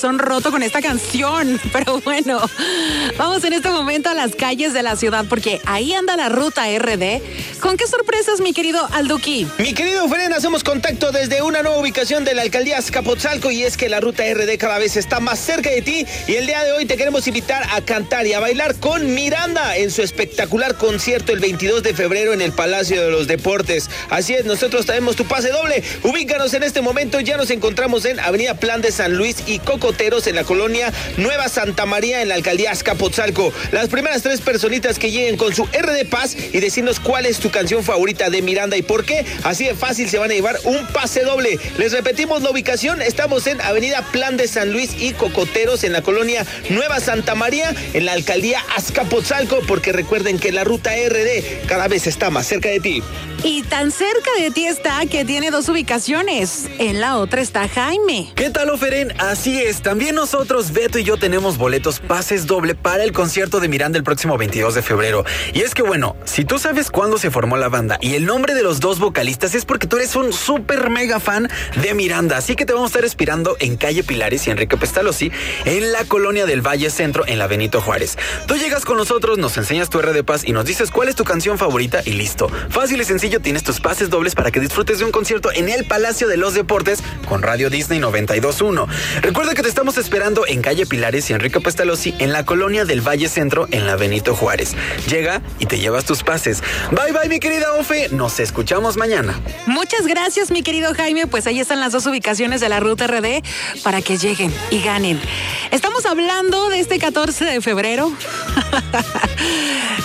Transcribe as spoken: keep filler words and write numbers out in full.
corazón roto con esta canción. Pero bueno, vamos en este momento a las calles de la ciudad porque ahí anda la ruta R D. ¿Con qué sorpresas, mi querido Alduki? Mi querido Fren, hacemos contacto desde una nueva ubicación de la alcaldía Azcapotzalco y es que la ruta R D cada vez está más cerca de ti y el día de hoy te queremos invitar a cantar y a bailar con Miranda en su espectacular concierto el veintidós de febrero en el Palacio de los Deportes. Así es, nosotros traemos tu pase doble. Ubícanos en este momento, ya nos encontramos en Avenida Plan de San Luis y Cocoteros en la colonia Nueva Santa María en la alcaldía Azcapotzalco. Las primeras tres personitas que lleguen con su R D Paz y decirnos cuál es tu canción favorita de Miranda y por qué, así de fácil se van a llevar un pase doble. Les repetimos la ubicación, estamos en Avenida Plan de San Luis y Cocoteros en la colonia Nueva Santa María en la alcaldía Azcapotzalco, porque recuerden que la ruta R D cada vez está más cerca de ti. Y tan cerca de ti está que tiene dos ubicaciones. En la otra está Jaime. ¿Qué tal, Oferen? Así es, también nosotros, Beto y yo, tenemos boletos pases doble para el concierto de Miranda el próximo veintidós de febrero. Y es que, bueno, si tú sabes cuándo se formó la banda y el nombre de los dos vocalistas es porque tú eres un súper mega fan de Miranda. Así que te vamos a estar esperando en calle Pilares y Enrique Pestalozzi, en la colonia del Valle Centro, en la Benito Juárez. Tú llegas con nosotros, nos enseñas tu R D Paz y nos dices cuál es tu canción favorita y listo. Fácil y sencillo, tienes tus pases dobles para que disfrutes de un concierto en el Palacio de los Deportes con Radio Disney noventa y dos punto uno. Recuerda que te estamos esperando en calle Pilares y Enrique Pestalozzi, en la colonia del Valle Centro, en la Benito Juárez. Llega y te llevas tus pases. Bye bye, mi querida Ofe, nos escuchamos mañana. Muchas gracias, mi querido Jaime. Pues ahí están las dos ubicaciones de la ruta R D para que lleguen y ganen. Estamos hablando de este catorce de febrero.